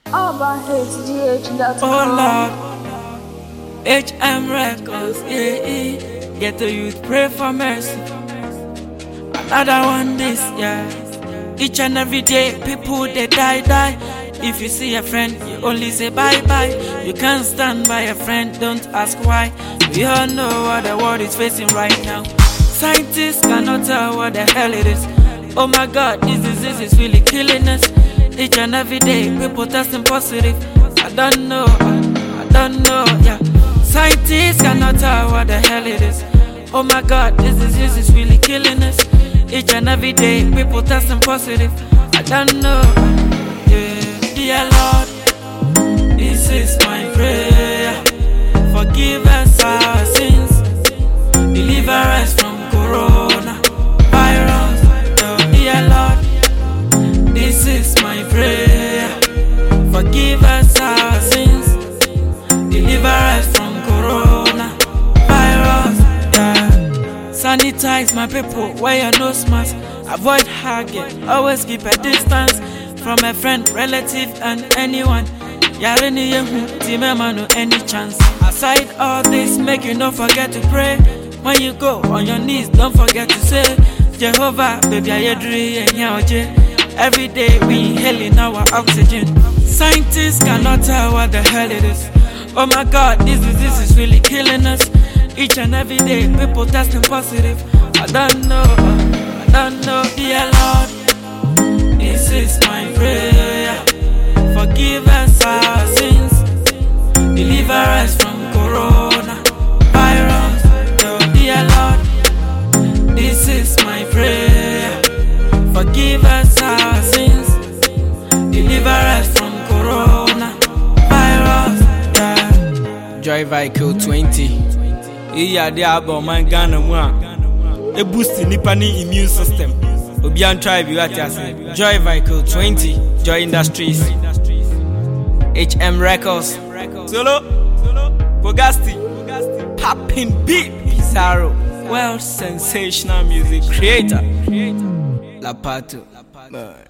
UrbanHDH.com. Oh Lord, HM Records, yeah. Get the youth, pray for mercy. Another one this, yeah. Each and every day, people they die. If you see a friend, you only say bye. You can't stand by a friend, don't ask why. We all know what the world is facing right now. Scientists cannot tell what the hell it is. Oh my God, this disease is really killing us. Each and every day, people testing positive. I don't know, yeah. Scientists cannot tell what the hell it is. Oh my God, this disease is really killing us. Each and every day, people testing positive. I don't know, yeah. Dear Lord, this is my prayer. Forgive us our sins. Deliver us from corona virus. Dear Lord, this is my prayer. Forgive us our sins. Deliver us from corona virus. Sanitize my people, wear your nose mask. Avoid hugging, always keep a distance from a friend, relative and anyone. Yarini yehu, timema no any chance. Aside all this, make you not forget to pray. When you go on your knees, don't forget to say Jehovah, baby, I yedri and yaoje. Every day we inhaling our oxygen. Scientists cannot tell what the hell it is. Oh my God, this disease is really killing us. Each and every day, people testing positive. I don't know, dear Lord, this is my prayer. Forgive us our sins. Deliver us from corona virus. Dear Lord, this is my prayer. Forgive us our sins. Deliver us from corona virus. Joy Vehicle 20. Iya de aba man Ghana mu a e boost nipa ni immune system. Obian try bi what say. Joy Vehicle 20. Joy Industries. HM Records. Solo Bogasti. Popping beat. Pizarro. Well, sensational music creator. Lapato.